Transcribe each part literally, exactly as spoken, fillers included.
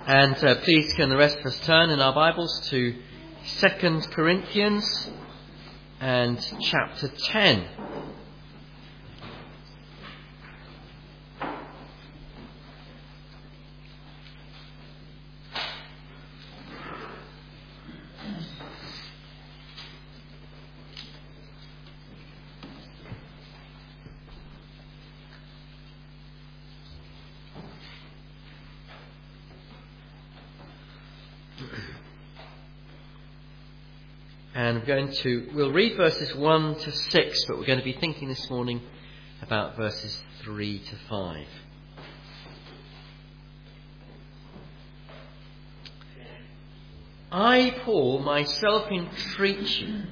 And uh, please can the rest of us turn in our Bibles to Second Corinthians and chapter ten. And we're going to, we'll read verses one to six, but we're going to be thinking this morning about verses three to five. I, Paul, myself entreat you,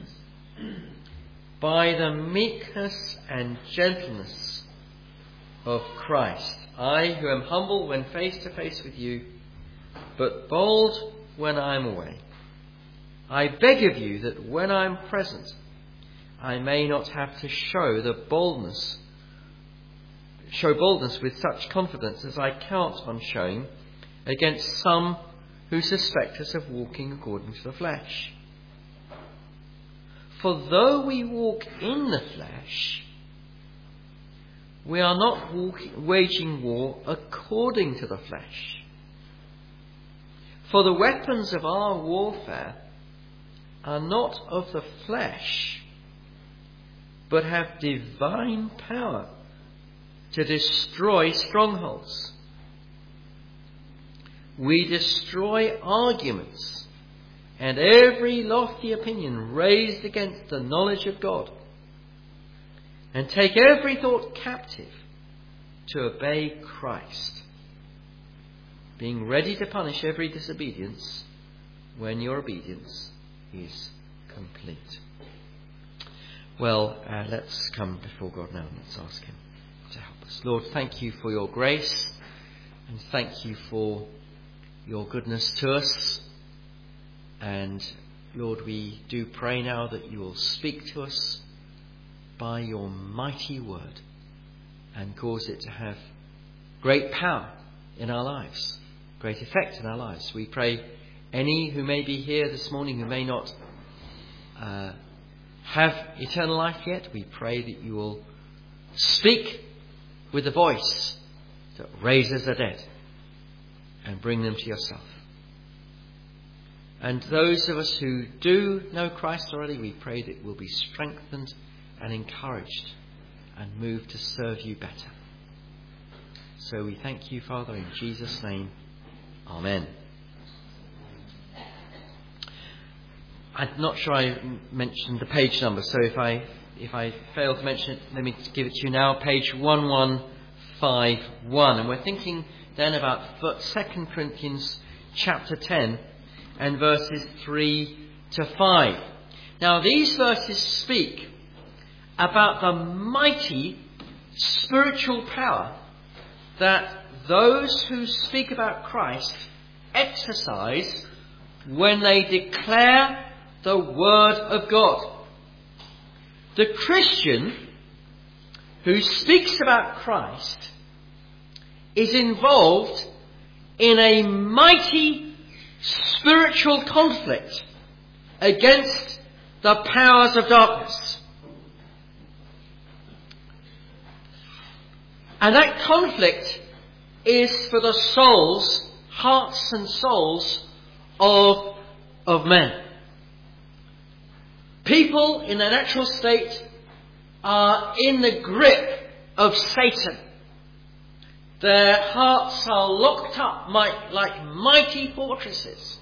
by the meekness and gentleness of Christ, I who am humble when face to face with you, but bold when I am away. I beg of you that when I am present, I may not have to show the boldness, show boldness with such confidence as I count on showing against some who suspect us of walking according to the flesh. For though we walk in the flesh, we are not walking, waging war according to the flesh. For the weapons of our warfare are not of the flesh, but have divine power to destroy strongholds. We destroy arguments and every lofty opinion raised against the knowledge of God, and take every thought captive to obey Christ, being ready to punish every disobedience when your obedience is complete. Well, uh, let's come before God now and let's ask him to help us. Lord, thank you for your grace, and thank you for your goodness to us. And Lord, we do pray now that you will speak to us by your mighty word and cause it to have great power in our lives, great effect in our lives. We pray any who may be here this morning who may not uh, have eternal life yet, we pray that you will speak with the voice that raises the dead and bring them to yourself. And those of us who do know Christ already, we pray that we'll be strengthened and encouraged and moved to serve you better. So we thank you, Father, in Jesus' name. Amen. I'm not sure I mentioned the page number, so if I if I fail to mention it, let me give it to you now. Page one one five one, and we're thinking then about Second Corinthians chapter ten and verses three to five. Now these verses speak about the mighty spiritual power that those who speak about Christ exercise when they declare the Word of God. The Christian who speaks about Christ is involved in a mighty spiritual conflict against the powers of darkness. And that conflict is for the souls, hearts and souls of, of men. People in their natural state are in the grip of Satan. Their hearts are locked up like mighty fortresses.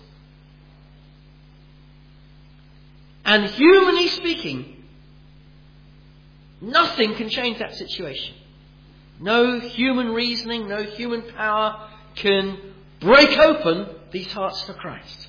And humanly speaking, nothing can change that situation. No human reasoning, no human power can break open these hearts to Christ.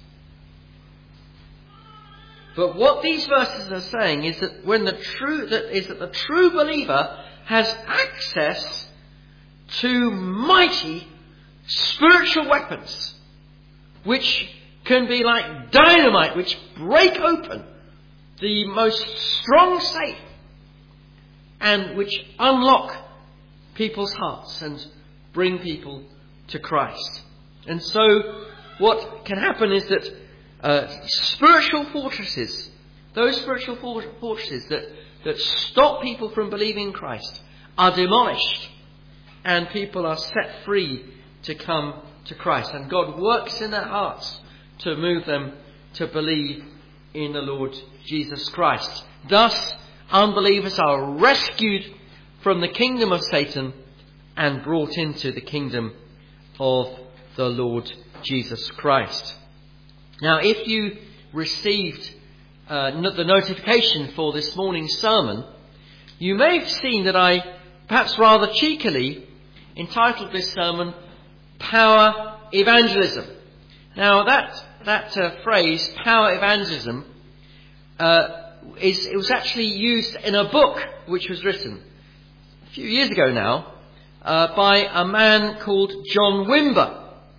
But what these verses are saying is that when the true that is that the true believer has access to mighty spiritual weapons, which can be like dynamite, which break open the most strong safe and which unlock people's hearts and bring people to Christ. And so what can happen is that uh, spiritual fortresses, those spiritual fortresses that, that stop people from believing in Christ, are demolished, and people are set free to come to Christ. And God works in their hearts to move them to believe in the Lord Jesus Christ. Thus, unbelievers are rescued from the kingdom of Satan and brought into the kingdom of the Lord Jesus Christ. Now, if you received uh, the notification for this morning's sermon, you may have seen that I, perhaps rather cheekily, entitled this sermon, Power Evangelism. Now, that that uh, phrase, Power Evangelism, uh, is it was actually used in a book which was written a few years ago now uh, by a man called John Wimber.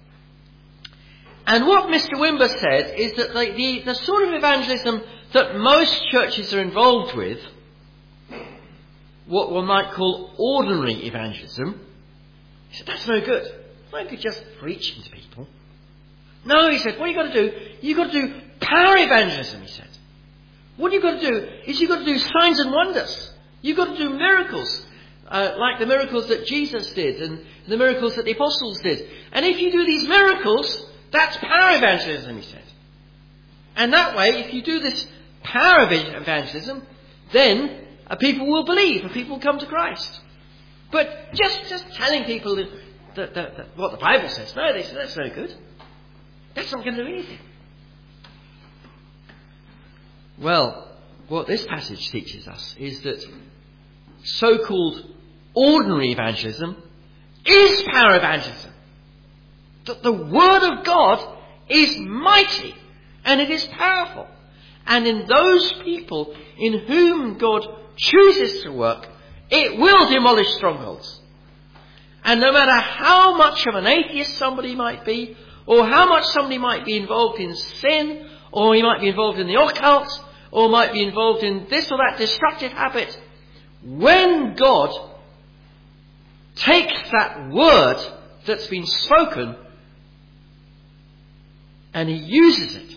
And what Mister Wimber said is that the, the, the sort of evangelism that most churches are involved with, what one might call ordinary evangelism, he said, that's no good. I could just preaching to people. No, he said, what you've got to do, you've got to do power evangelism, he said. What you've got to do is you've got to do signs and wonders. You've got to do miracles, uh, like the miracles that Jesus did and the miracles that the apostles did. And if you do these miracles, that's power evangelism, he said. And that way, if you do this power evangelism, then uh, people will believe and people will come to Christ. But just, just telling people that, that, that, that what the Bible says, no, they say, that's no good. That's not going to do anything. Well, what this passage teaches us is that so-called ordinary evangelism is power evangelism. That the Word of God is mighty and it is powerful. And in those people in whom God chooses to work, it will demolish strongholds. And no matter how much of an atheist somebody might be, or how much somebody might be involved in sin, or he might be involved in the occult, or might be involved in this or that destructive habit, when God takes that word that's been spoken and he uses it,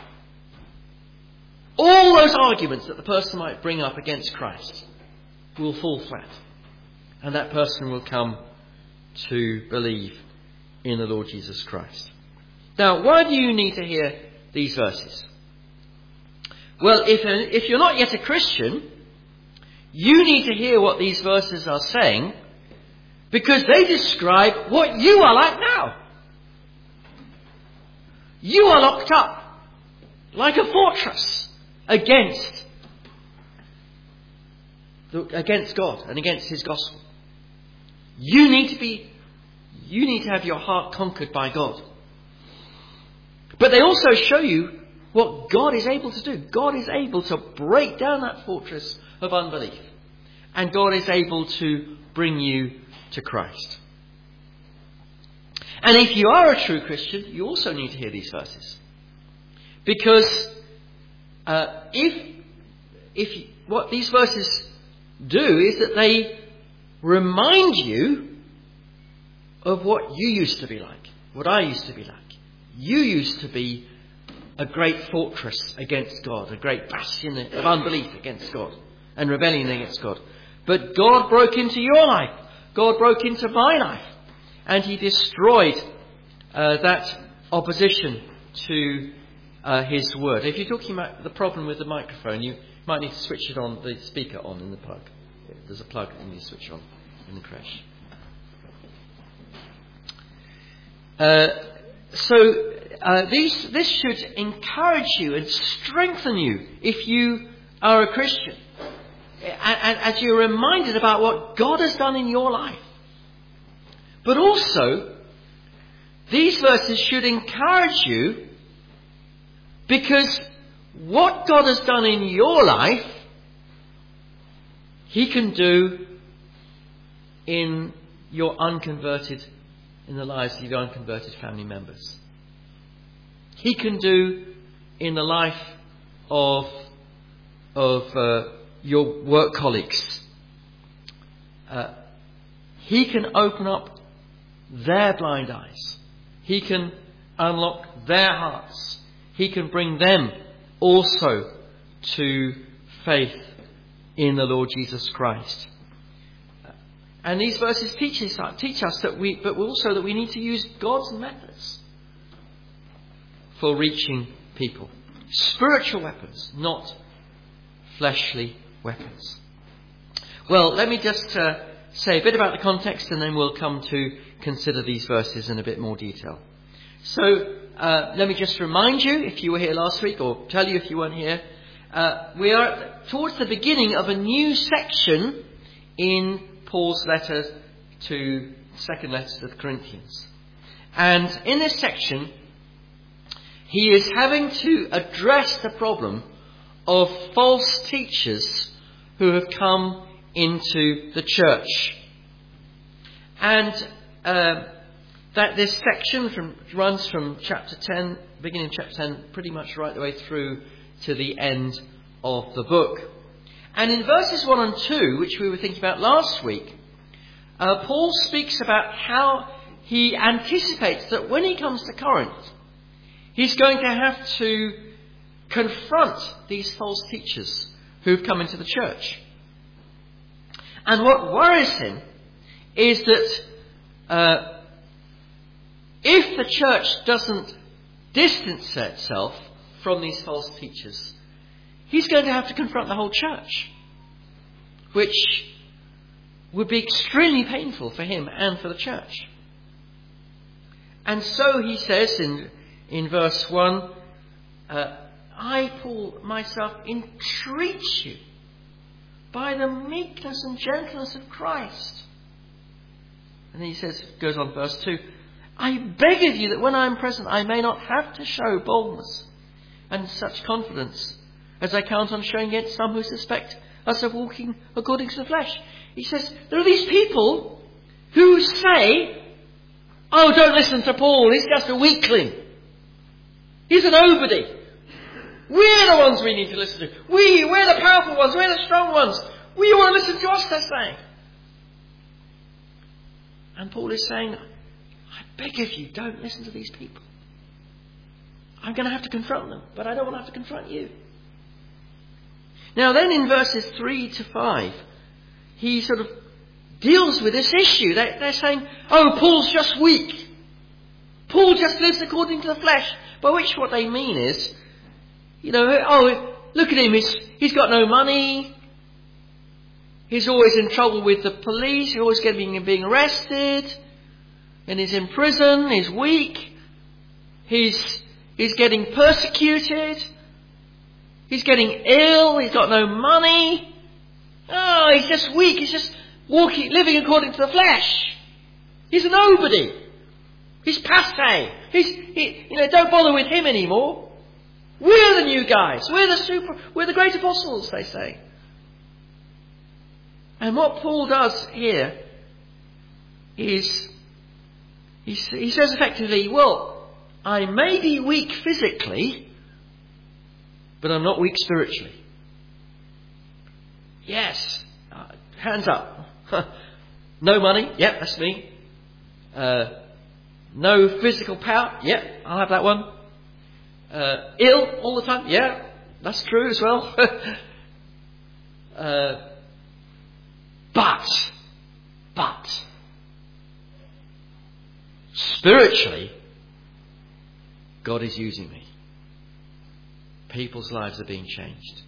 all those arguments that the person might bring up against Christ will fall flat, and that person will come to believe in the Lord Jesus Christ. Now, why do you need to hear these verses? Well, if, if you're not yet a Christian, you need to hear what these verses are saying, because they describe what you are like now. You are locked up like a fortress against the, against God and against His gospel. You need to be, you need to have your heart conquered by God. But they also show you what God is able to do. God is able to break down that fortress of unbelief. And God is able to bring you to Christ. And if you are a true Christian, you also need to hear these verses. Because uh, if, if you, what these verses do is that they remind you of what you used to be like, what I used to be like. You used to be a great fortress against God, a great bastion of unbelief against God and rebellion against God. But God broke into your life. God broke into my life. And He destroyed uh, that opposition to uh, His word. If you're talking about the problem with the microphone, you might need to switch it on, the speaker on in the plug. There's a plug and you switch on in the crash. Uh, so uh, these, this should encourage you and strengthen you if you are a Christian. And as you're reminded about what God has done in your life. But also, these verses should encourage you because what God has done in your life, He can do in your unconverted, in the lives of your unconverted family members. He can do in the life of, of uh, your work colleagues. Uh, he can open up their blind eyes. He can unlock their hearts. He can bring them also to faith in the Lord Jesus Christ. And these verses teach us, teach us that we, but also that we need to use God's methods for reaching people. Spiritual weapons, not fleshly weapons. Well, let me just uh, say a bit about the context, and then we'll come to consider these verses in a bit more detail. So, uh, let me just remind you, if you were here last week, or tell you if you weren't here, uh, we are towards the beginning of a new section in Paul's letter to, second letter to the Corinthians. And in this section, he is having to address the problem of false teachers who have come into the church. And uh, that this section from, runs from chapter ten, beginning of chapter ten, pretty much right the way through to the end of the book. And in verses one and two, which we were thinking about last week, uh, Paul speaks about how he anticipates that when he comes to Corinth, he's going to have to confront these false teachers who've come into the church. And what worries him is that uh, if the church doesn't distance itself from these false teachers, he's going to have to confront the whole church, which would be extremely painful for him and for the church. And so he says in, in verse one, uh, I, Paul, myself, entreat you by the meekness and gentleness of Christ. And then he says, goes on verse two, I beg of you that when I am present I may not have to show boldness and such confidence as I count on showing against some who suspect us of walking according to the flesh. He says, there are these people who say, oh, don't listen to Paul, he's just a weakling. He's a nobody. We're the ones we need to listen to. We, we're the powerful ones, we're the strong ones. We want to listen to us, they're saying. And Paul is saying, I beg of you, don't listen to these people. I'm going to have to confront them, but I don't want to have to confront you. Now then in verses three to five, he sort of deals with this issue. They, they're saying, oh, Paul's just weak. Paul just lives according to the flesh. By which what they mean is, you know, oh, look at him, he's, he's got no money. He's always in trouble with the police. He's always getting being arrested. And he's in prison. He's weak. He's, he's getting persecuted. He's getting ill. He's got no money. Oh, he's just weak. He's just walking, living according to the flesh. He's a nobody. He's passe. He's, he, you know, don't bother with him anymore. We're the new guys. We're the super, we're the great apostles, they say. And what Paul does here is, he, he says effectively, well, I may be weak physically, but I'm not weak spiritually. Yes. Uh, hands up. No money? Yep, that's me. Uh, no physical power? Yep, I'll have that one. Uh, ill all the time? Yeah, that's true as well. uh, but, but, spiritually, God is using me. People's lives are being changed.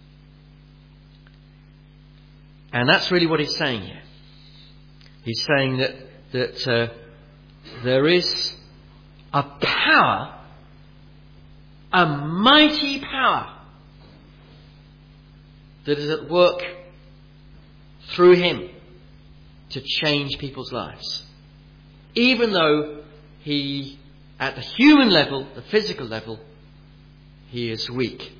And that's really what he's saying here. He's saying that that uh, there is a power, a mighty power, that is at work through him to change people's lives. Even though he, at the human level, the physical level, he is weak.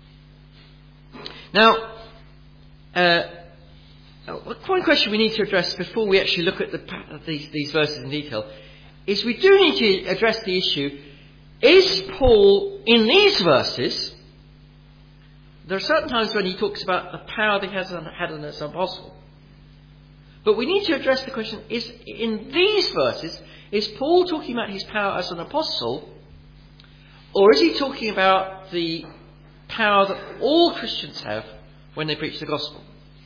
Now, uh, one question we need to address before we actually look at the, these, these verses in detail is we do need to address the issue, is Paul, in these verses, there are certain times when he talks about the power that he has had as an apostle. But we need to address the question, is in these verses, is Paul talking about his power as an apostle, Or is he talking about the power that all Christians have when they preach the gospel?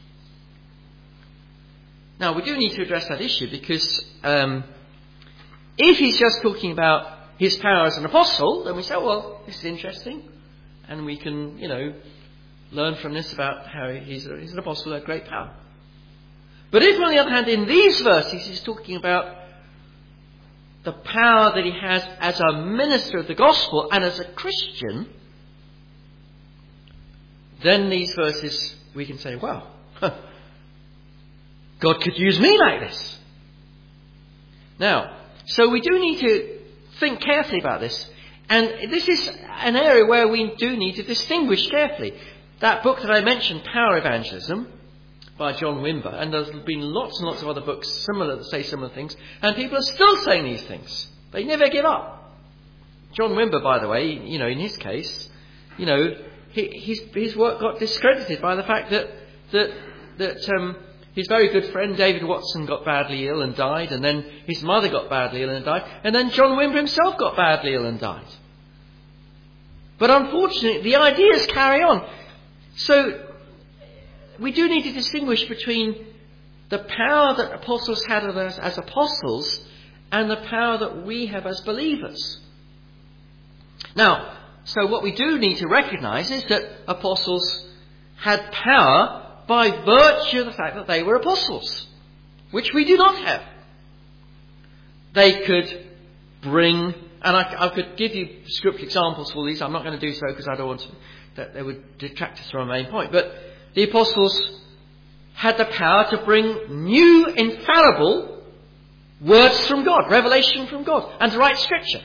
Now, we do need to address that issue because um, if he's just talking about his power as an apostle, then we say, well, this is interesting. And we can, you know, learn from this about how he's, a, he's an apostle of great power. But if, on the other hand, in these verses he's talking about the power that he has as a minister of the gospel and as a Christian, then these verses we can say, well, huh, God could use me like this. Now, so we do need to think carefully about this. And this is an area where we do need to distinguish carefully. That book that I mentioned, Power Evangelism, by John Wimber, and there's been lots and lots of other books similar that say similar things, and people are still saying these things. They never give up. John Wimber, by the way, you know, in his case, you know, he, his his work got discredited by the fact that that that um, his very good friend David Watson got badly ill and died, and then his mother got badly ill and died, and then John Wimber himself got badly ill and died. But unfortunately, the ideas carry on. So we do need to distinguish between the power that apostles had of us as apostles and the power that we have as believers. Now, so what we do need to recognise is that apostles had power by virtue of the fact that they were apostles, which we do not have. They could bring, and I, I could give you scripture examples for these. I'm not going to do so because I don't want to, that they would detract us from our main point. But the apostles had the power to bring new, infallible words from God, revelation from God, and to write scripture.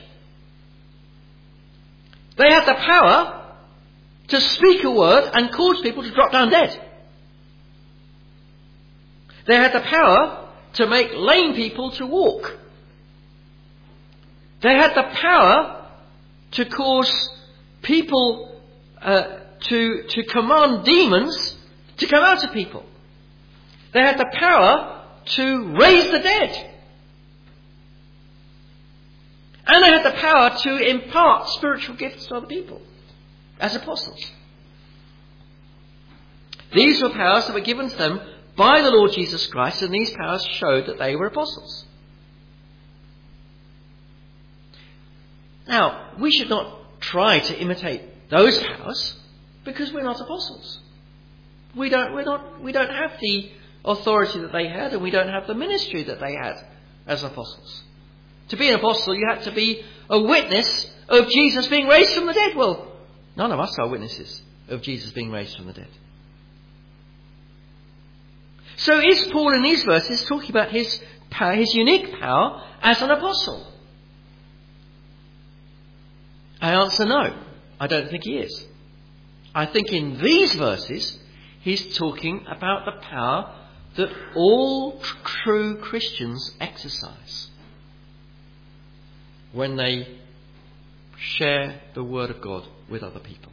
They had the power to speak a word and cause people to drop down dead. They had the power to make lame people to walk. They had the power to cause people uh, to, to command demons to come out of people. They had the power to raise the dead. And they had the power to impart spiritual gifts to other people as apostles. These were powers that were given to them by the Lord Jesus Christ, and these powers showed that they were apostles. Now, we should not try to imitate those powers because we're not apostles. We don't, we're not, we don't have the authority that they had, and we don't have the ministry that they had as apostles. To be an apostle, you had to be a witness of Jesus being raised from the dead. Well, none of us are witnesses of Jesus being raised from the dead. So is Paul in these verses talking about his power, his unique power as an apostle? I answer no. I don't think he is. I think in these verses he's talking about the power that all tr- true Christians exercise when they share the word of God with other people.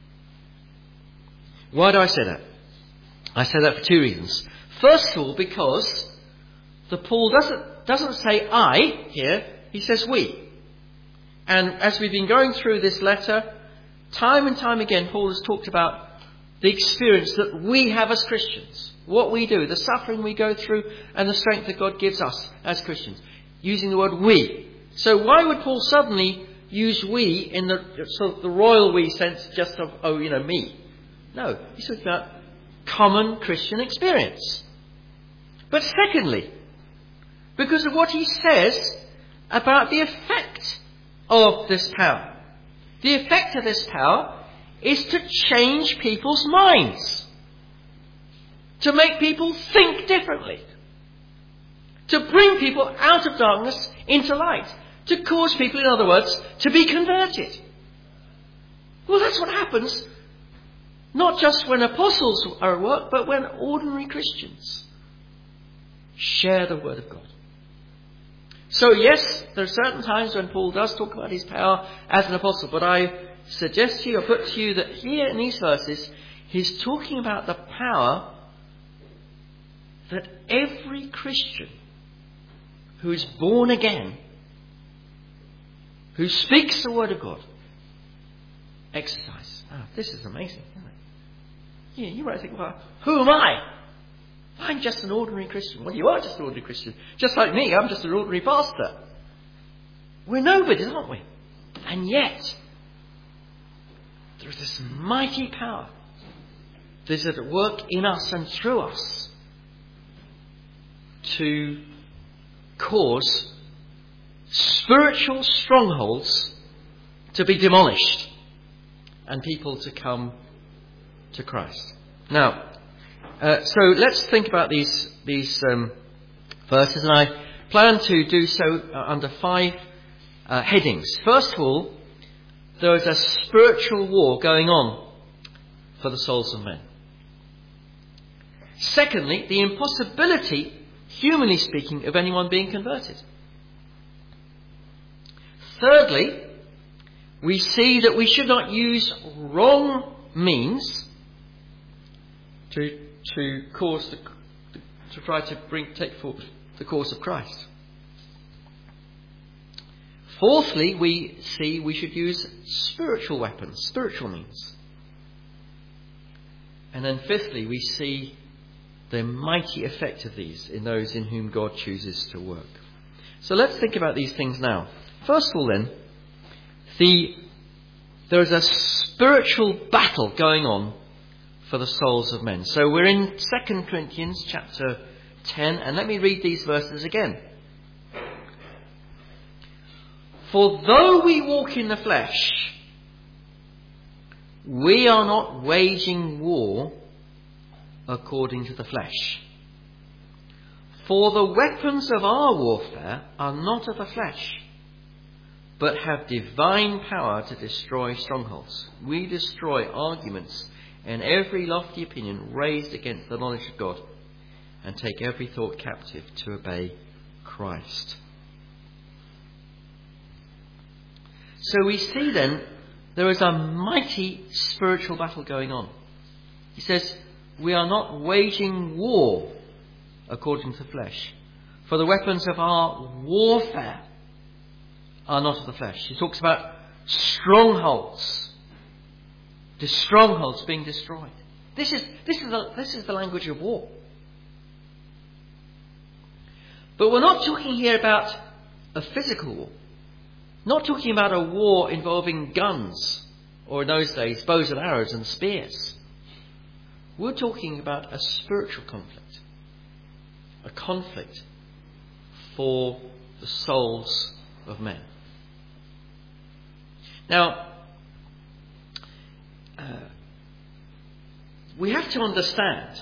Why do I say that? I say that for two reasons. First of all, because the Paul doesn't doesn't say I here, he says we. And as we've been going through this letter, time and time again Paul has talked about the experience that we have as Christians, what we do, the suffering we go through, and the strength that God gives us as Christians, using the word we. So why would Paul suddenly use we in the sort of the royal we sense, just of, oh, you know, me? No, he's talking about common Christian experience. But secondly, because of what he says about the effect of this power. The effect of this power is to change people's minds, to make people think differently, to bring people out of darkness into light, to cause people, in other words, to be converted. Well, that's what happens not just when apostles are at work, but when ordinary Christians share the word of God. So yes, there are certain times when Paul does talk about his power as an apostle, but I suggest to you, or put to you, that here in these verses, he's talking about the power that every Christian who is born again, who speaks the word of God, exercise. Oh, this is amazing, isn't it? Yeah, you might think, well, who am I? I'm just an ordinary Christian. Well, you are just an ordinary Christian. Just like me, I'm just an ordinary pastor. We're nobodies, aren't we? And yet, there is this mighty power that is at work in us and through us to cause spiritual strongholds to be demolished and people to come to Christ. Now, uh, so let's think about these these um, verses, and I plan to do so uh, under five uh, headings. First of all, there is a spiritual war going on for the souls of men. Secondly, the impossibility, humanly speaking, of anyone being converted. Thirdly, we see that we should not use wrong means to to cause the, to try to bring take forward the cause of Christ. Fourthly, we see we should use spiritual weapons, spiritual means. And then fifthly, we see the mighty effect of these in those in whom God chooses to work. So let's think about these things now. First of all then, the, there is a spiritual battle going on for the souls of men. So we're in Second Corinthians chapter ten, and let me read these verses again. For though we walk in the flesh, we are not waging war according to the flesh. For the weapons of our warfare are not of the flesh, but have divine power to destroy strongholds. We destroy arguments and every lofty opinion raised against the knowledge of God, and take every thought captive to obey Christ. So we see then there is a mighty spiritual battle going on. He says, we are not waging war according to the flesh, for the weapons of our warfare are not of the flesh. He talks about strongholds, the strongholds being destroyed. This is this is the, this is the language of war. But we're not talking here about a physical war. Not talking about a war involving guns, or in those days, bows and arrows and spears. We're talking about a spiritual conflict. A conflict for the souls of men. Now, uh, we have to understand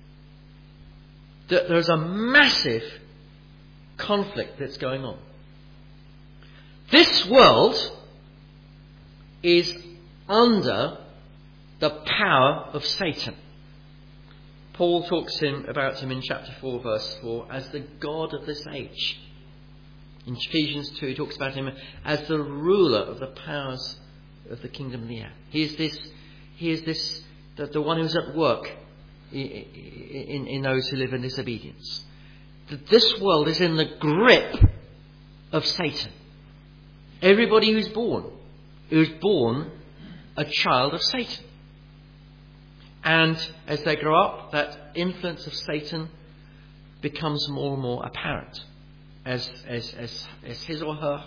that there's a massive conflict that's going on. This world is under the power of Satan. Paul talks him, about him in chapter four, verse four, as the god of this age. In Ephesians two, he talks about him as the ruler of the powers of the kingdom of the air. He is this, he is this, the, the one who's at work in, in, in those who live in disobedience. That this world is in the grip of Satan. Everybody who's born, who's born a child of Satan. And as they grow up, that influence of Satan becomes more and more apparent. As as as, as his or her,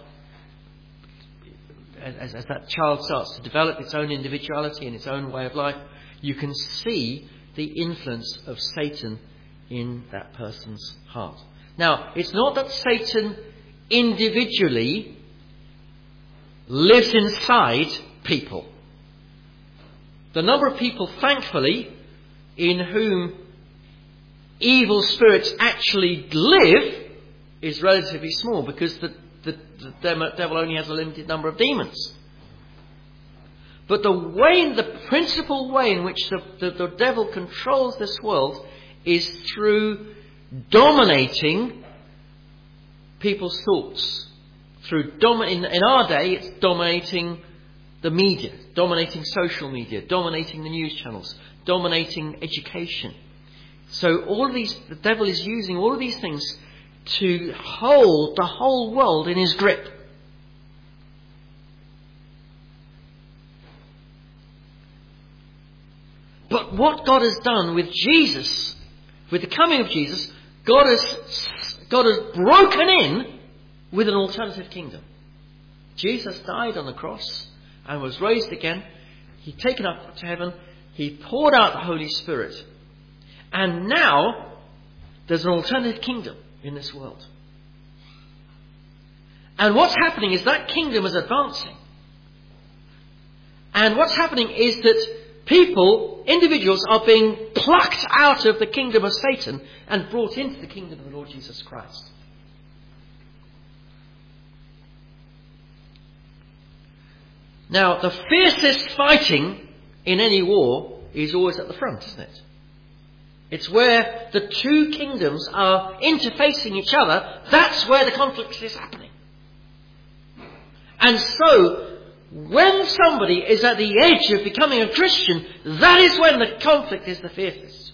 as, as that child starts to develop its own individuality and its own way of life, you can see the influence of Satan in that person's heart. Now, it's not that Satan individually lives inside people. The number of people, thankfully, in whom evil spirits actually live is relatively small, because the, the, the devil only has a limited number of demons. But the way, the principal way in which the, the, the devil controls this world is through dominating people's thoughts. Through domi- in, in our day, it's dominating the media, dominating social media, dominating the news channels, dominating education. So all of these, the devil is using all of these things to hold the whole world in his grip. But what God has done with Jesus, with the coming of Jesus, God has, God has broken in with an alternative kingdom. Jesus died on the cross and was raised again. He'd taken up to heaven. He poured out the Holy Spirit. And now there's an alternative kingdom in this world. And what's happening is that kingdom is advancing. And what's happening is that people, individuals, are being plucked out of the kingdom of Satan and brought into the kingdom of the Lord Jesus Christ. Now, the fiercest fighting in any war is always at the front, isn't it? It's where the two kingdoms are interfacing each other. That's where the conflict is happening. And so, when somebody is at the edge of becoming a Christian, that is when the conflict is the fiercest.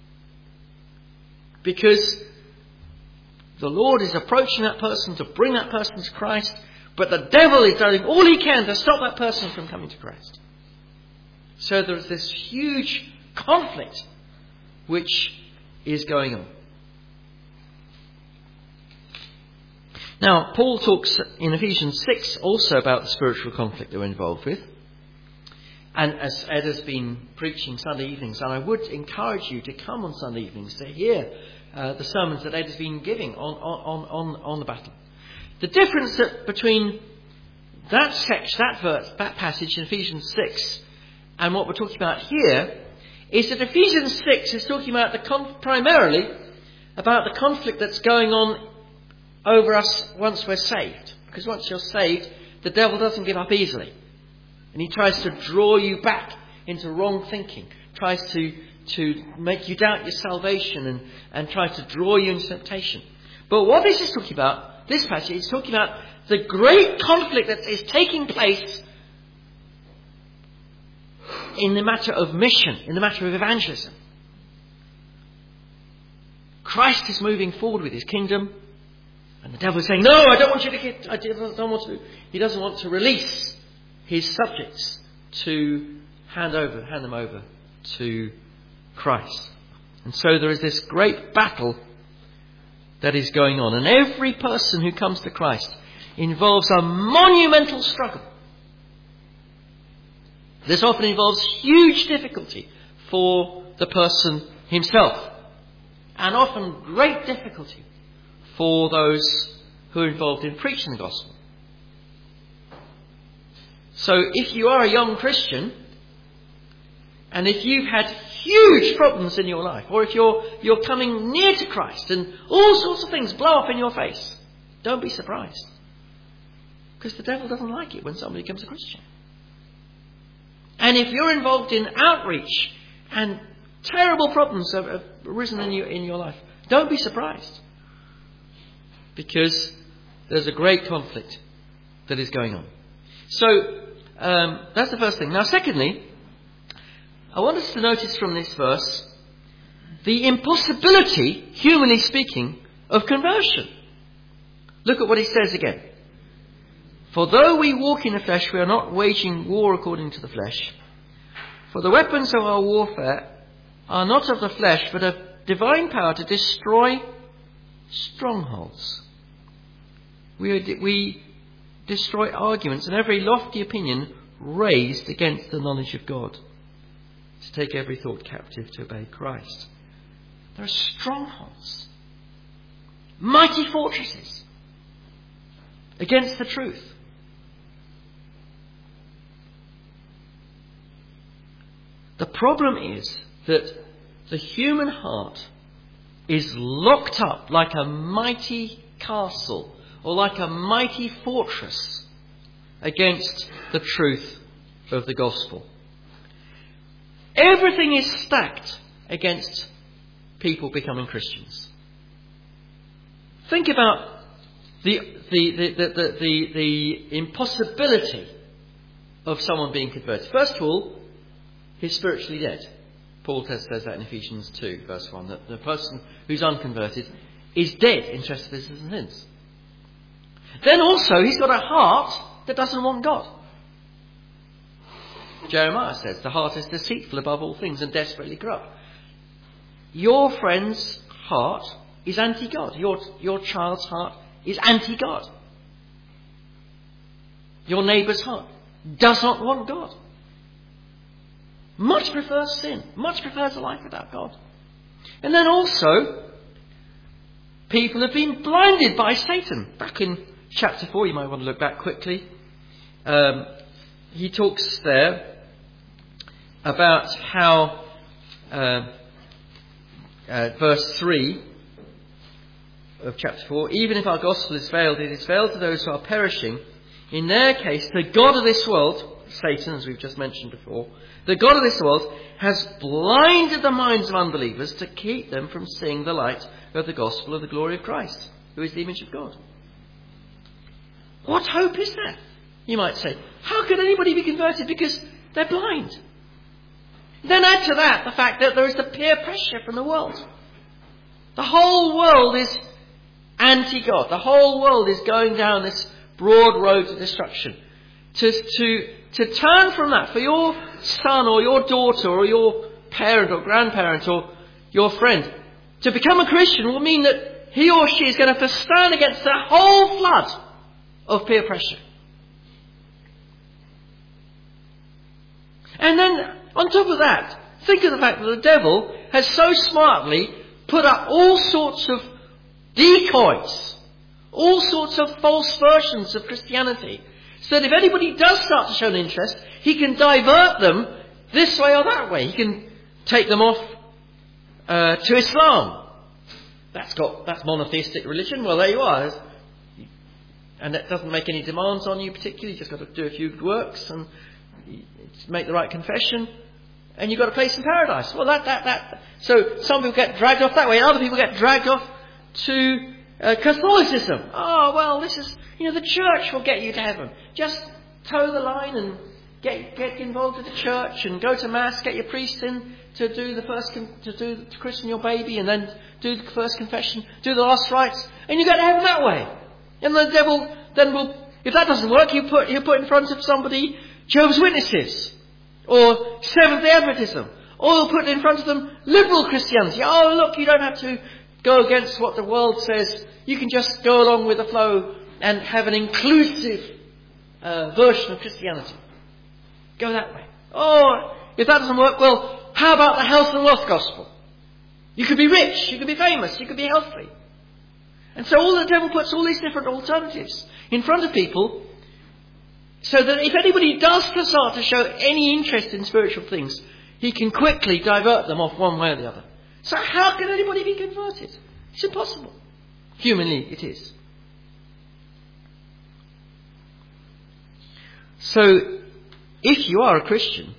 Because the Lord is approaching that person to bring that person to Christ, but the devil is doing all he can to stop that person from coming to Christ. So there's this huge conflict which is going on. Now, Paul talks in Ephesians six also about the spiritual conflict that we're involved with. And as Ed has been preaching Sunday evenings, and I would encourage you to come on Sunday evenings to hear uh, the sermons that Ed has been giving on, on, on, on the battle. The difference that between that section, that verse, that passage in Ephesians six and what we're talking about here is that Ephesians six is talking about the con- primarily about the conflict that's going on over us once we're saved. Because once you're saved, the devil doesn't give up easily. And he tries to draw you back into wrong thinking. Tries to, to make you doubt your salvation and, and tries to draw you into temptation. But what this is talking about, this passage, is talking about the great conflict that is taking place in the matter of mission, in the matter of evangelism. Christ is moving forward with his kingdom. And the devil is saying, no, I don't want you to get, I don't want to, he doesn't want to release his subjects to hand over, hand them over to Christ. And so there is this great battle that is going on. And every person who comes to Christ involves a monumental struggle. This often involves huge difficulty for the person himself. And often great difficulty for those who are involved in preaching the gospel. So if you are a young Christian, and if you've had huge problems in your life, or if you're you're coming near to Christ and all sorts of things blow up in your face, don't be surprised. Because the devil doesn't like it when somebody becomes a Christian. And if you're involved in outreach and terrible problems have, have arisen in your, in your life, don't be surprised. Because there's a great conflict that is going on. So, um, that's the first thing. Now, secondly, I want us to notice from this verse the impossibility, humanly speaking, of conversion. Look at what he says again. For though we walk in the flesh, we are not waging war according to the flesh. For the weapons of our warfare are not of the flesh, but of divine power to destroy strongholds. We, we destroy arguments and every lofty opinion raised against the knowledge of God, to take every thought captive to obey Christ. There are strongholds, mighty fortresses against the truth. The problem is that the human heart is locked up like a mighty castle or like a mighty fortress against the truth of the gospel. Everything is stacked against people becoming Christians. Think about the the the the, the, the, the impossibility of someone being converted. First of all, he's spiritually dead. Paul says that in Ephesians two, verse one, that the person who's unconverted is dead in trespasses and sins. Then also, he's got a heart that doesn't want God. Jeremiah says, the heart is deceitful above all things and desperately corrupt. Your friend's heart is anti-God. Your, your child's heart is anti-God. Your neighbour's heart does not want God. Much prefers sin. Much prefers a life without God. And then also, people have been blinded by Satan. Back in chapter four, you might want to look back quickly. Um, he talks there about how, uh, uh, verse three of chapter four, even if our gospel is veiled, it is veiled to those who are perishing. In their case, the God of this world, Satan, as we've just mentioned before, the God of this world has blinded the minds of unbelievers to keep them from seeing the light of the gospel of the glory of Christ, who is the image of God. What hope is there? You might say. How could anybody be converted? Because they're blind. Then add to that the fact that there is the peer pressure from the world. The whole world is anti-God. The whole world is going down this broad road to destruction. To, to, to turn from that for your son or your daughter or your parent or grandparent or your friend, to become a Christian will mean that he or she is going to have to stand against the whole flood of peer pressure. And then, on top of that, think of the fact that the devil has so smartly put up all sorts of decoys, all sorts of false versions of Christianity, so that if anybody does start to show an interest, he can divert them this way or that way. He can take them off uh, to Islam. That's got that's monotheistic religion. Well, there you are. And that doesn't make any demands on you particularly. You've just got to do a few good works and make the right confession, and you've got a place in paradise. Well, that, that, that. So some people get dragged off that way, and other people get dragged off to uh, Catholicism. Oh, well, this is, you know, the church will get you to heaven. Just toe the line and get get involved with the church and go to mass, get your priest in to do the first, to do to christen your baby, and then do the first confession, do the last rites, and you get to heaven that way. And the devil then will, if that doesn't work, you put you put in front of somebody Jehovah's Witnesses, or Seventh-day Adventism, or you'll put in front of them liberal Christianity. Oh, look, you don't have to go against what the world says. You can just go along with the flow and have an inclusive uh, version of Christianity. Go that way. Oh, if that doesn't work, well, how about the health and wealth gospel? You could be rich, you could be famous, you could be healthy. And so all the devil puts all these different alternatives in front of people, so that if anybody does start to show any interest in spiritual things, he can quickly divert them off one way or the other. So how can anybody be converted? It's impossible. Humanly, it is. So, if you are a Christian,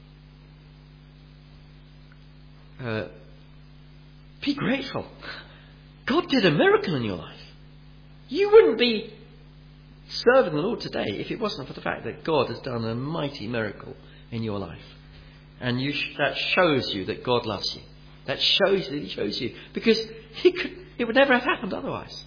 uh, be grateful. God did a miracle in your life. You wouldn't be serving the Lord today if it wasn't for the fact that God has done a mighty miracle in your life. And you sh- that shows you that God loves you. That shows that He shows you. Because he could, it would never have happened otherwise.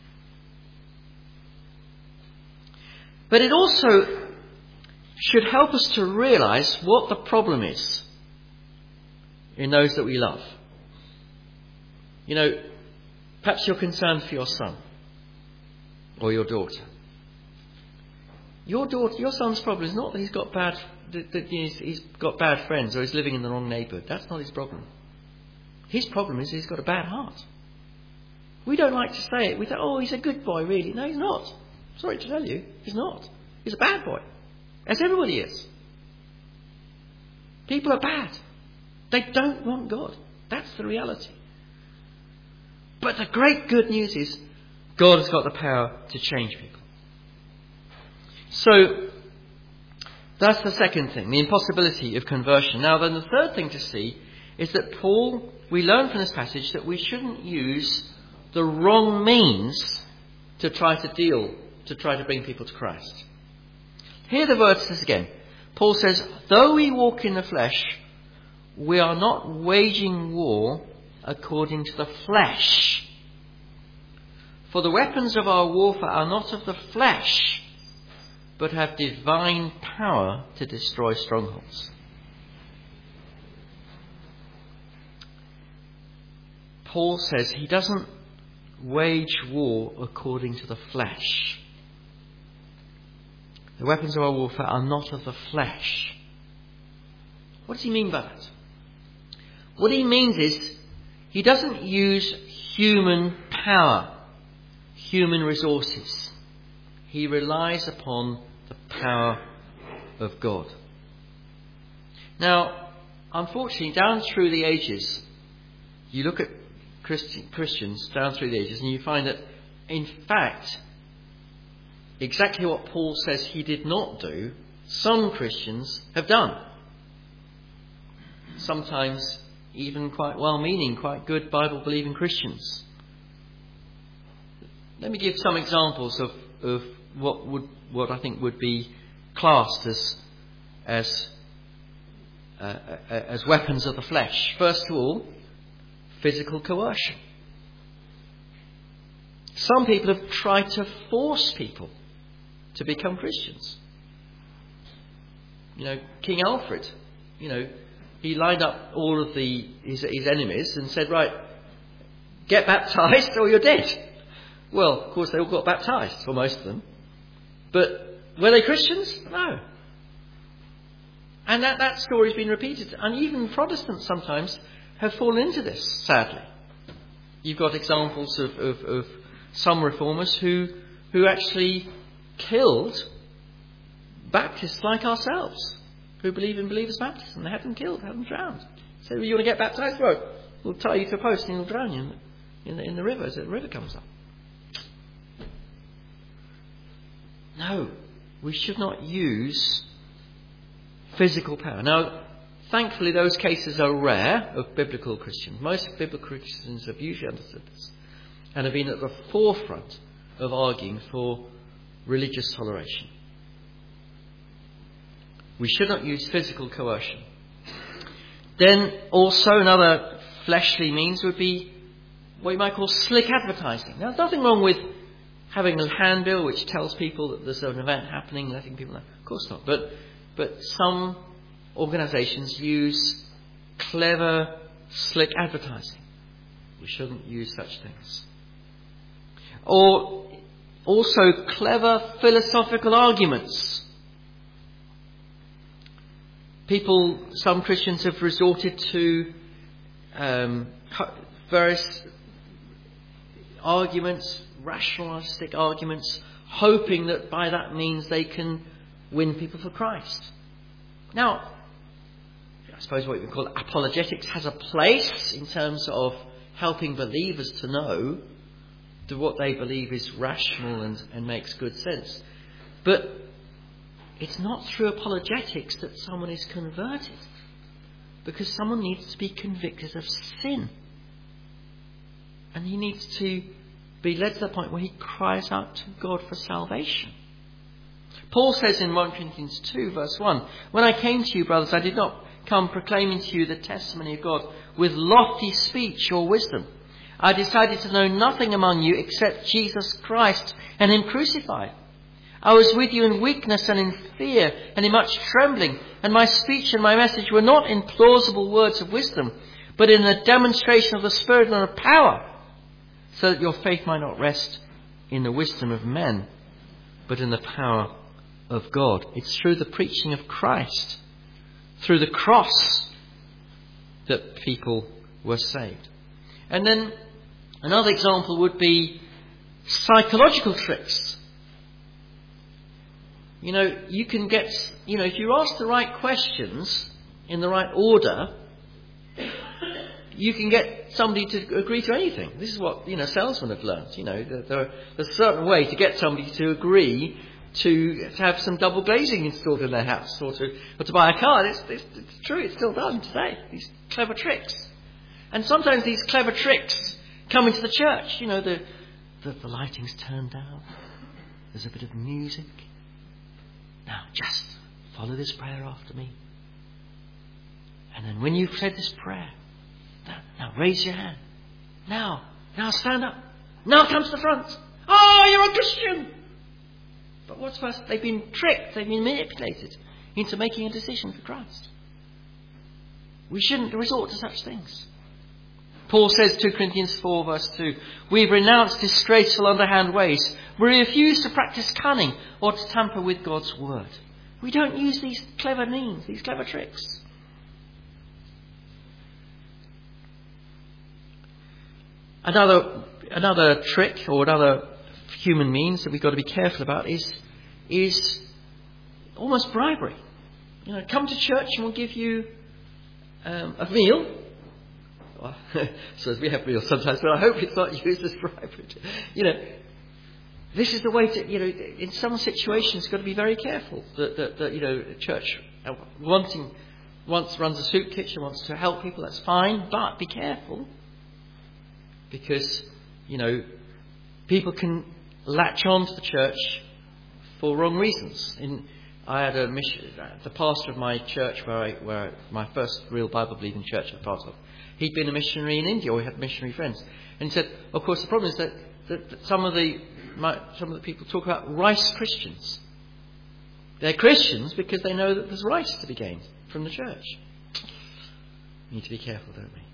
But it also should help us to realise what the problem is in those that we love. You know, perhaps you're concerned for your son or your daughter. Your daughter, your son's problem is not that he's got bad, that, that he's, he's got bad friends or he's living in the wrong neighbourhood. That's not his problem. His problem is he's got a bad heart. We don't like to say it. We think, oh, he's a good boy, really. No, he's not. Sorry to tell you, he's not. He's a bad boy, as everybody is. People are bad. They don't want God. That's the reality. But the great good news is God has got the power to change people. So, that's the second thing, the impossibility of conversion. Now then, the third thing to see is that Paul, we learn from this passage that we shouldn't use the wrong means to try to deal, to try to bring people to Christ. Hear the verses again. Paul says, though we walk in the flesh, we are not waging war according to the flesh. For the weapons of our warfare are not of the flesh, but have divine power to destroy strongholds. Paul says he doesn't wage war according to the flesh. The weapons of our warfare are not of the flesh. What does he mean by that? What he means is he doesn't use human power, human resources. He relies upon the power of God. Now, unfortunately, down through the ages, you look at Christi- Christians down through the ages and you find that, in fact, exactly what Paul says he did not do, some Christians have done. Sometimes even quite well-meaning, quite good Bible-believing Christians. Let me give some examples of, of what would what I think would be classed as as uh, as weapons of the flesh. First of all, physical coercion. Some people have tried to force people to become Christians. You know, King Alfred, you know, he lined up all of the his, his enemies and said, right, get baptized or you're dead. Well, of course, they all got baptized, for most of them. But were they Christians? No. And that, that story's been repeated. And even Protestants sometimes have fallen into this, sadly. You've got examples of, of, of some reformers who who actually killed Baptists like ourselves, who believe in believers' baptism. They had them killed, had them drowned. So, well, you want to get baptized? Well, we'll tie you to a post and you'll drown you in the, in the, in the river as the river comes up. No, we should not use physical power. Now, thankfully, those cases are rare of biblical Christians. Most biblical Christians have usually understood this and have been at the forefront of arguing for religious toleration. We should not use physical coercion. Then also another fleshly means would be what you might call slick advertising. Now, there's nothing wrong with having a handbill which tells people that there's an event happening, letting people know. Of course not. But but some organisations use clever, slick advertising. We shouldn't use such things. Or also clever philosophical arguments. People, some Christians have resorted to um, various arguments, rationalistic arguments, hoping that by that means they can win people for Christ. Now, I suppose what we call apologetics has a place in terms of helping believers to know that what they believe is rational and, and makes good sense. But it's not through apologetics that someone is converted, because someone needs to be convicted of sin. And he needs to be led to the point where he cries out to God for salvation. Paul says in First Corinthians two verse one, "When I came to you, brothers, I did not come proclaiming to you the testimony of God with lofty speech or wisdom. I decided to know nothing among you except Jesus Christ and Him crucified. I was with you in weakness and in fear and in much trembling, and my speech and my message were not in plausible words of wisdom, but in a demonstration of the Spirit and of power, so that your faith might not rest in the wisdom of men, but in the power of God." It's through the preaching of Christ, through the cross, that people were saved. And then another example would be psychological tricks. You know, you can get, you know, if you ask the right questions in the right order, you can get somebody to agree to anything. This is what, you know, salesmen have learned. You know, there, there, there's a certain way to get somebody to agree to, to have some double glazing installed in their house, or to, or to buy a car. It's, it's, it's true, it's still done today. These clever tricks. And sometimes these clever tricks come into the church. You know, the, the, the lighting's turned down. There's a bit of music. Now, just follow this prayer after me. And then when you've said this prayer, now, now raise your hand. Now, now stand up. Now come to the front. Oh, you're a Christian. But what's worse, they've been tricked, they've been manipulated into making a decision for Christ. We shouldn't resort to such things. Paul says, two Corinthians four verse two, we've renounced disgraceful underhand ways. We refuse to practice cunning or to tamper with God's word. We don't use these clever means, these clever tricks. Another another trick or another human means that we've got to be careful about is is almost bribery. You know, come to church and we'll give you um, a meal. Well, so we have meals sometimes, but I hope it's not used as bribery. You know, this is the way to, you know, in some situations you've got to be very careful that, that, that you know, church wanting, wants, runs a soup kitchen, wants to help people, that's fine, but be careful. Because, you know, people can latch on to the church for wrong reasons. In, I had a mission, the pastor of my church, where I, where I, my first real Bible-believing church I was part of, he'd been a missionary in India, or he had missionary friends, and he said, of course, the problem is that, that, that some of the my, some of the people talk about rice Christians. They're Christians because they know that there's rice to be gained from the church. We need to be careful, don't we?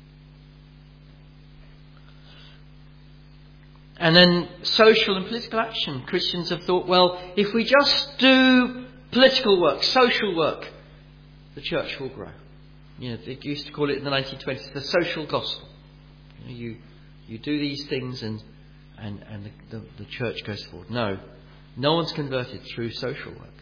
And then social and political action. Christians have thought, well, if we just do political work, social work, the church will grow. You know, they used to call it in the nineteen twenties the social gospel. You know, you, you do these things and and, and the, the, the church goes forward. No, no one's converted through social work.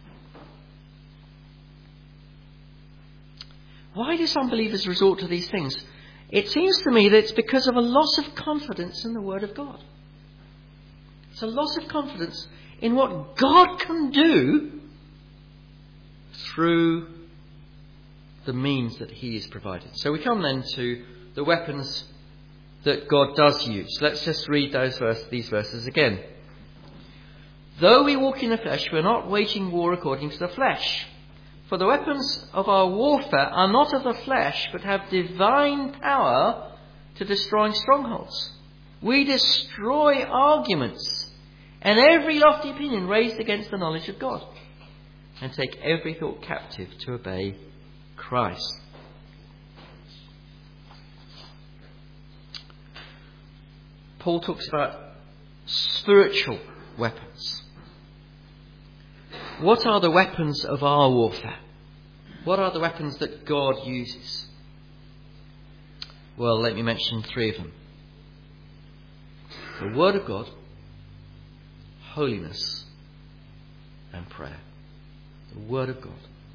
Why do some believers resort to these things? It seems to me that it's because of a loss of confidence in the Word of God. It's a loss of confidence in what God can do through the means that He has provided. So we come then to the weapons that God does use. Let's just read those verse, these verses again. Though we walk in the flesh, we're not waging war according to the flesh. For the weapons of our warfare are not of the flesh, but have divine power to destroy strongholds. We destroy arguments and every lofty opinion raised against the knowledge of God, and take every thought captive to obey Christ. Paul talks about spiritual weapons. What are the weapons of our warfare? What are the weapons that God uses? Well, let me mention three of them. The Word of God, holiness, and prayer. The Word of God.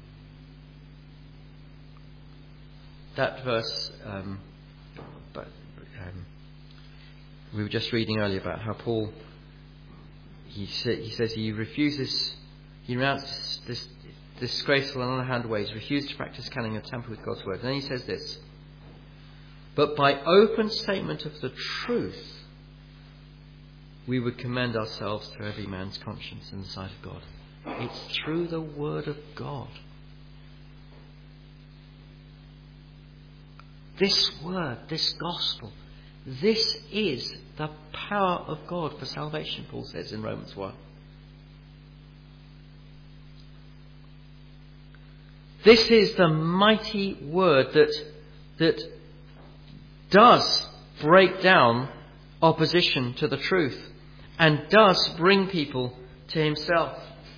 That verse, um, but, um, we were just reading earlier about how Paul, he, sa- he says he refuses... He renounced this, this disgraceful and underhand ways, refused to practice cunning or tamper with God's word. And then he says this, but by open statement of the truth, we would commend ourselves to every man's conscience in the sight of God. It's through the word of God. This word, this gospel, this is the power of God for salvation, Paul says in Romans one. This is the mighty word that, that does break down opposition to the truth and does bring people to Himself.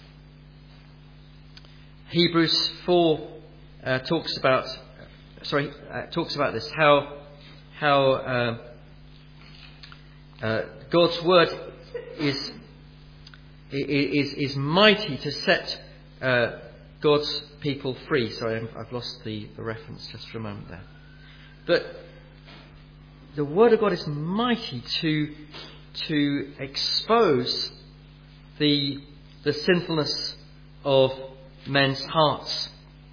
Hebrews four uh, talks about, sorry, uh, talks about this, how how uh, uh, God's word is is is mighty to set uh, God's people free. Sorry, I've lost the, the reference just for a moment there. But the Word of God is mighty to to expose the the sinfulness of men's hearts.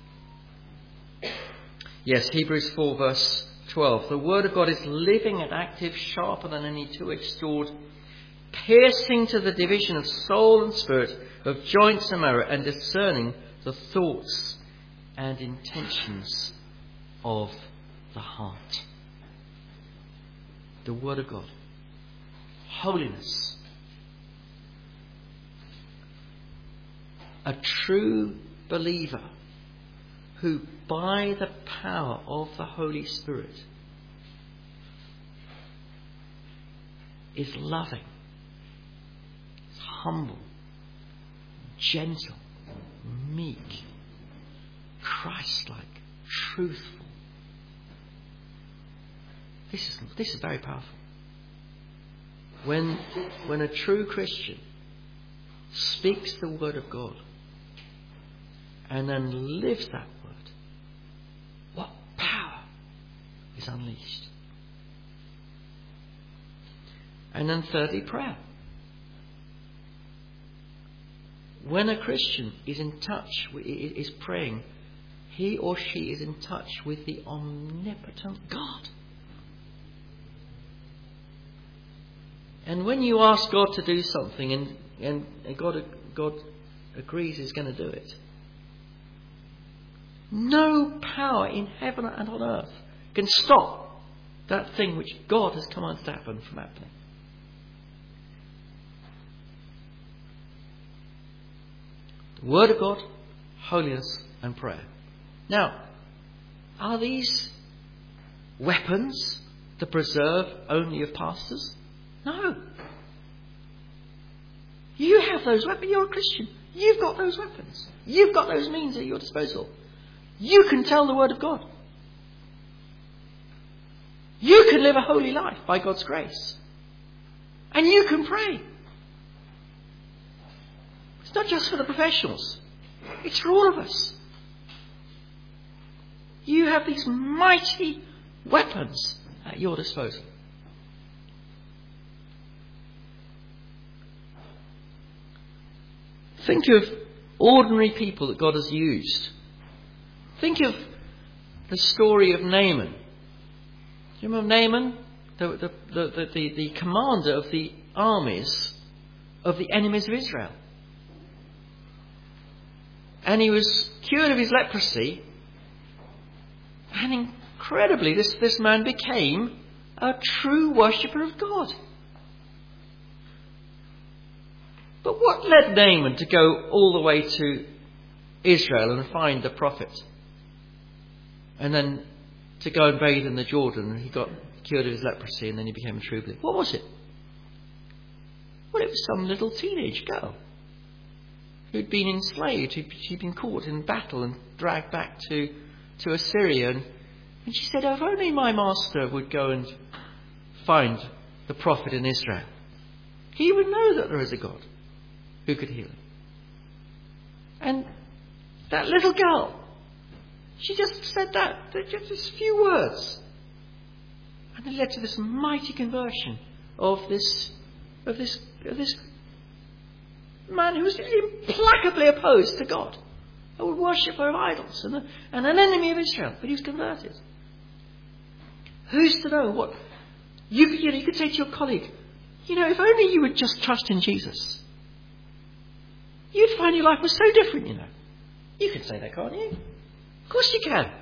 Yes, Hebrews four verse twelve. The Word of God is living and active, sharper than any two-edged sword, piercing to the division of soul and spirit, of joints and marrow, and discerning the thoughts and intentions of the heart. The Word of God. Holiness. a true believer who, by the power of the Holy Spirit, is loving, is humble, gentle, meek, Christ-like, truthful. This is this is very powerful. When when a true Christian speaks the word of God and then lives that word, what power is unleashed? And then thirdly, prayer. When a Christian is in touch, is praying, he or she is in touch with the omnipotent God. And when you ask God to do something and, and God, God agrees He's going to do it, no power in heaven and on earth can stop that thing which God has commanded to happen from happening. The Word of God, holiness and prayer. Now, are these weapons to preserve only of pastors? No. You have those weapons. You're a Christian. You've got those weapons. You've got those means at your disposal. You can tell the Word of God. You can live a holy life by God's grace. And you can pray. It's not just for the professionals. It's for all of us. You have these mighty weapons at your disposal. Think of ordinary people that God has used. Think of the story of Naaman. Do you remember Naaman? The, the, the, the, the commander of the armies of the enemies of Israel. And he was cured of his leprosy. And incredibly, this, this man became a true worshipper of God. But what led Naaman to go all the way to Israel and find the prophet? And then to go and bathe in the Jordan, and he got cured of his leprosy, and then he became a true believer. What was it? Well, it was some little teenage girl who'd been enslaved, who'd, she'd been caught in battle and dragged back to, to Assyria. And, and she said, oh, if only my master would go and find the prophet in Israel, he would know that there is a God who could heal him. And that little girl, she just said that, just a few words. And it led to this mighty conversion of this, of this, of this man who was implacably opposed to God, a worshipper of idols and, a, and an enemy of Israel, but he was converted. Who's to know what? You, you know, you could say to your colleague, you know, if only you would just trust in Jesus, you'd find your life was so different, you know. You can say that, can't you? Of course you can.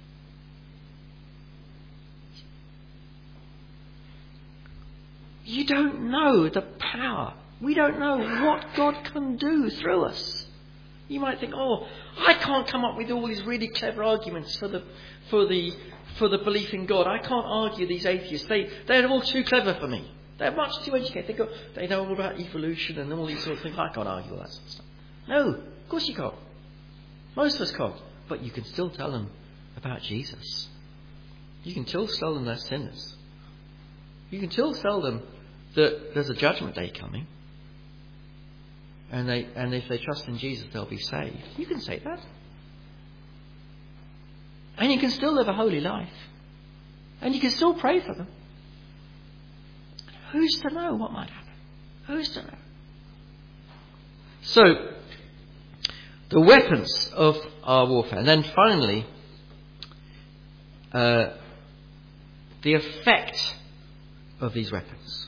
You don't know the power. We don't know what God can do through us. You might think, oh, I can't come up with all these really clever arguments for the for the for the belief in God. I can't argue these atheists. They they're all too clever for me. They're much too educated. They go, they know all about evolution and all these sort of things. I can't argue all that sort of stuff. No, of course you can't. Most of us can't. But you can still tell them about Jesus. You can still tell them they're sinners. You can still tell them that there's a judgment day coming. And they and if they trust in Jesus, they'll be saved. You can say that. And you can still live a holy life. And you can still pray for them. Who's to know what might happen? Who's to know? So, the weapons of our warfare. And then finally, uh, the effect of these weapons.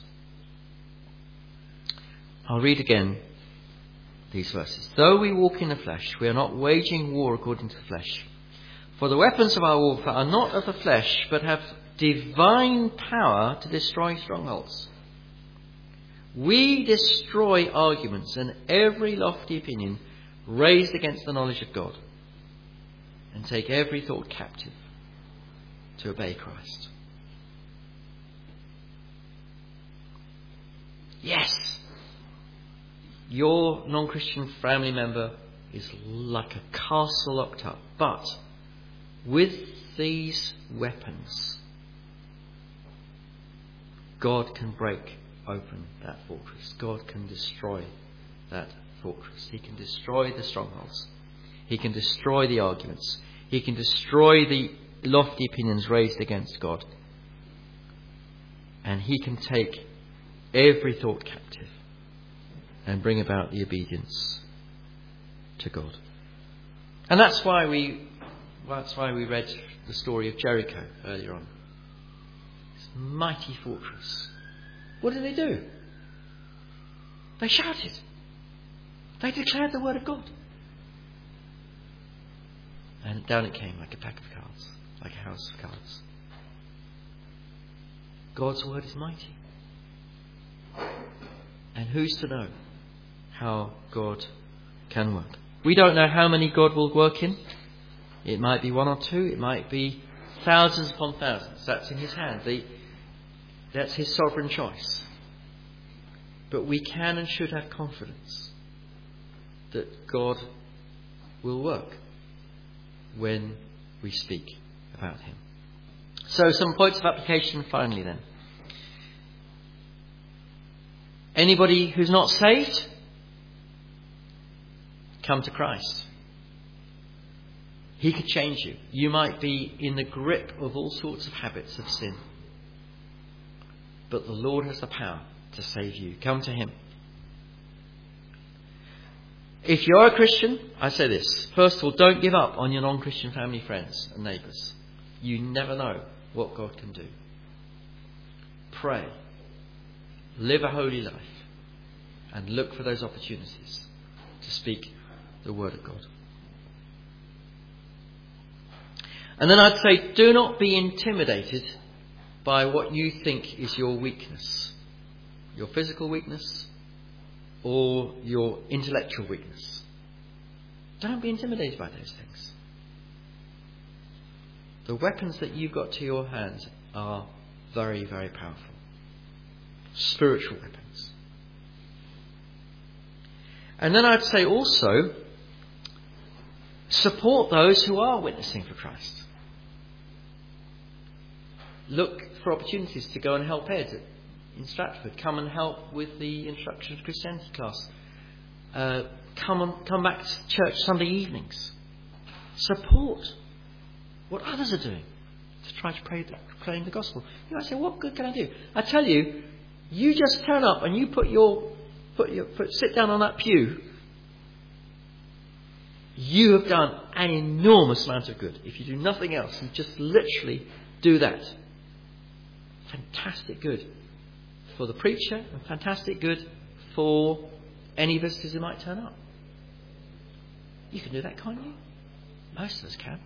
I'll read again these verses. Though we walk in the flesh, we are not waging war according to the flesh. For the weapons of our warfare are not of the flesh, but have divine power to destroy strongholds. We destroy arguments and every lofty opinion raised against the knowledge of God, and take every thought captive to obey Christ. Yes, your non-Christian family member is like a castle locked up, but with these weapons, God can break open that fortress. God can destroy that fortress. He can destroy the strongholds. He can destroy the arguments. He can destroy the lofty opinions raised against God. And he can take every thought captive and bring about the obedience to God. And that's why we that's why we read the story of Jericho earlier on. This mighty fortress. What did they do? They shouted. They declared the word of God. And down it came like a pack of cards, like a house of cards. God's word is mighty. And who's to know how God can work? We don't know how many God will work in. It might be one or two. It might be thousands upon thousands. That's in his hand. The, that's his sovereign choice. But we can and should have confidence that God will work when we speak about him. So some points of application finally then. Anybody who's not saved, come to Christ. He could change you. You might be in the grip of all sorts of habits of sin. But the Lord has the power to save you. Come to him. If you're a Christian, I say this. First of all, don't give up on your non-Christian family, friends and neighbours. You never know what God can do. Pray. Live a holy life. And look for those opportunities to speak the word of God. And then I'd say, do not be intimidated by what you think is your weakness. Your physical weakness or your intellectual weakness. Don't be intimidated by those things. The weapons that you've got to your hands are very, very powerful. Spiritual weapons. And then I'd say also, support those who are witnessing for Christ. Look for opportunities to go and help Ed in Stratford. Come and help with the Introduction to Christianity class. Uh, come and come back to church Sunday evenings. Support what others are doing to try to pray, proclaim the gospel. You might say, what good can I do? I tell you, you just turn up and you put your put your put, sit down on that pew. You have done an enormous amount of good. If you do nothing else, you just literally do that. Fantastic good for the preacher and fantastic good for any visitors who might turn up. You can do that, can't you? Most of us can.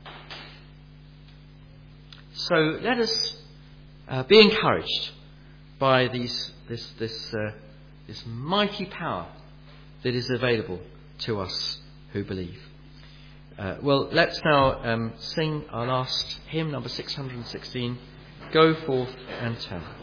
So let us uh, be encouraged by these, this, this, uh, this mighty power that is available to us who believe. Uh, well, let's now um, sing our last hymn, number six hundred sixteen, Go Forth and Tell.